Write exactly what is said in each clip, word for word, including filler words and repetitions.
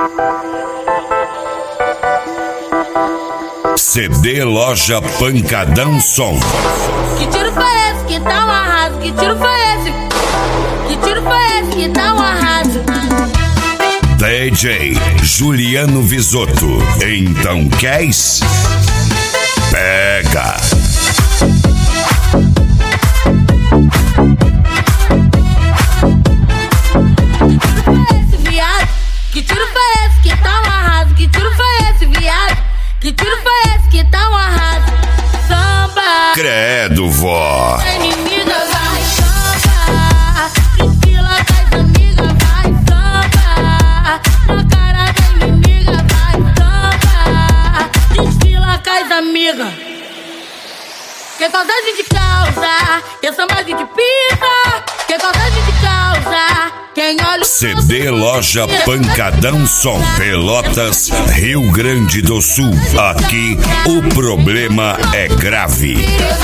C D Loja Pancadão Som. Que tiro foi esse que tá um arraso? Que tiro foi esse? Que tiro foi esse que tá um arraso? D J Juliano Visotto. Então queres? Pega! Que tiro foi esse que tá um arraso? Que tiro foi esse, viado? Que tiro foi esse que tá um arraso? Samba! Credo, vó! A inimiga vai samba, desfila com as amigas, vai samba. Na cara da inimiga vai samba, desfila com as amigas. Que saudade de causa, que samba de pisa, que saudade de causa. Quem olha C D Loja Pancadão Som. Pelotas, Rio Grande do Sul. Aqui o problema é grave.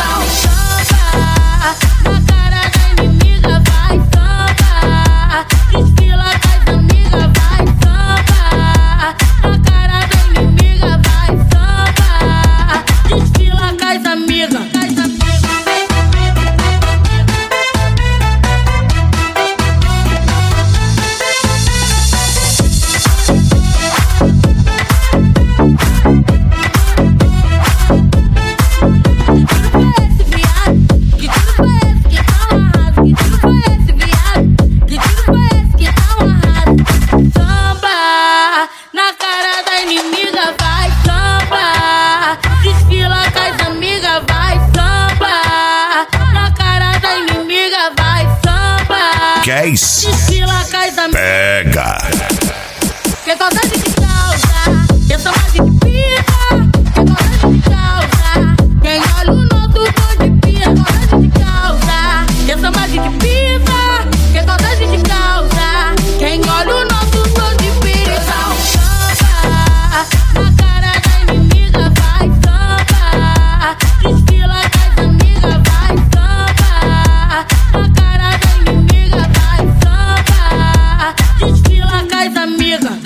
Queres? Pega! Que saudade de causa, que saudade de pisa, que saudade de causa. Quem olha o nosso tô de pisa, saudade de causa, que saudade de pisa, que saudade de causa. Quem olha o nosso tô de pisa, samba, na cara da inimiga vai samba, desfila com as amigas vai samba, na cara da inimiga vai samba, desfila com as amigas.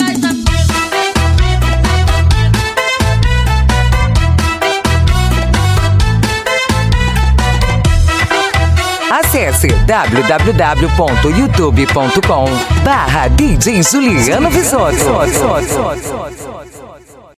Acesse w w w ponto youtube ponto com barra D J Juliano Visotto.